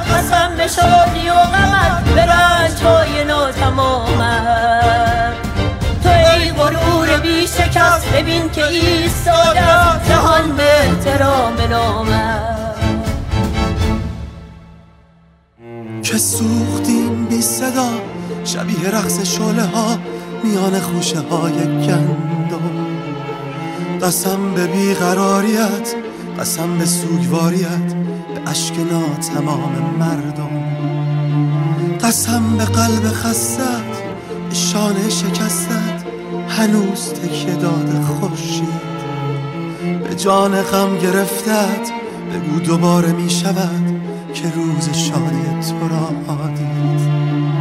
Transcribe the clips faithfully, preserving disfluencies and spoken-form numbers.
قسم به شادی و غمت، به رنج‌های ناتمامت. تو ای غرور بی شکست، ببین که ایستاده جهان به احترام نامت. که سوختیم بی صدا شبیه رقص شعله ها میان خوشه های گندم. قسم به بیقراریت، قسم به سوگواریت، به اشک ناتمام مردم. قسم به قلب خستت، به شانه شکستت، هنوز تکیه داده خورشید. به جان غم گرفتت، بگو دوباره می شود که روز شادی تو را دید.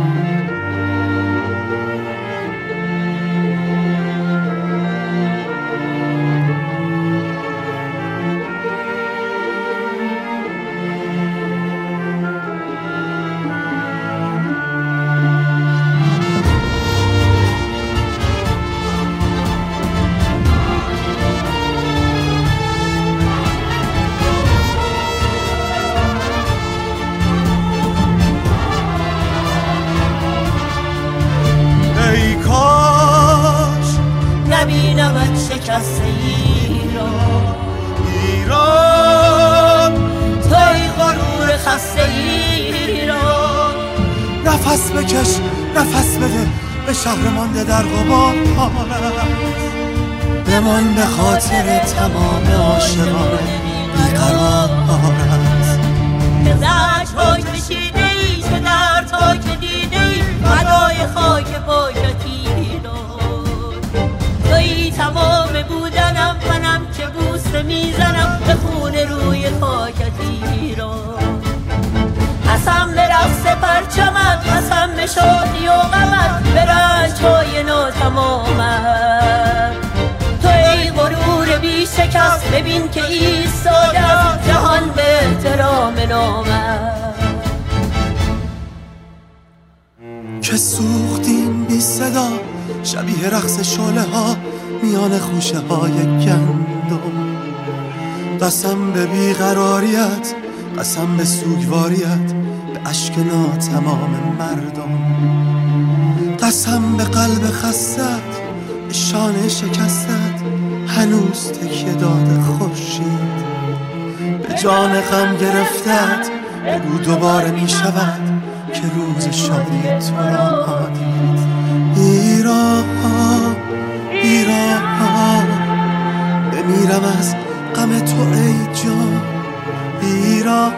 نبینمت شکست ایران، ایران توی غرور خسته ایران. نفس بکش، نفس بده، به شهر مانده در غبار بمان، به خاطر تمام عاشقان بیقرارت. به زجرهای کشیده ای، چه دردها که دیده ای، فدای خاک پایت ایران. توی تمام بودنم، منم که بوسه میزنم به خون روی خاکت ایران. قسم به رقص پرچمت، قسم به شادی و غمت، به رنج‌های ناتمامت. تو ای غرور بی شکست، ببین که ایستاده جهان به احترام نامت. که سوختیم بی صدا شبیه رقص شعله ها میان خوشه های گندم. قسم به بیقراریت، قسم به سوگواریت، به اشک ناتمام مردم. قسم به قلب خستت، به شانه شکستت، هنوز تکیه داده خورشید. به جان غم گرفتت، بگو دوباره می شود که روز شادی تو را دید. ایران، ایران بمیرم از غم تو ای جان. ایران،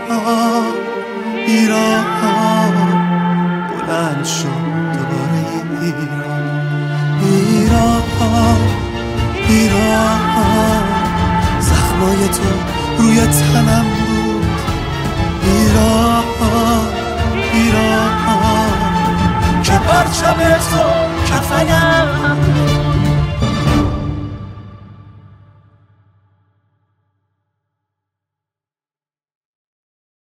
ایران بلند شد دوباره ایران. ایران، ایران زخمای تو روی تنم بود. ایران، ایران که پرچم تو کفنم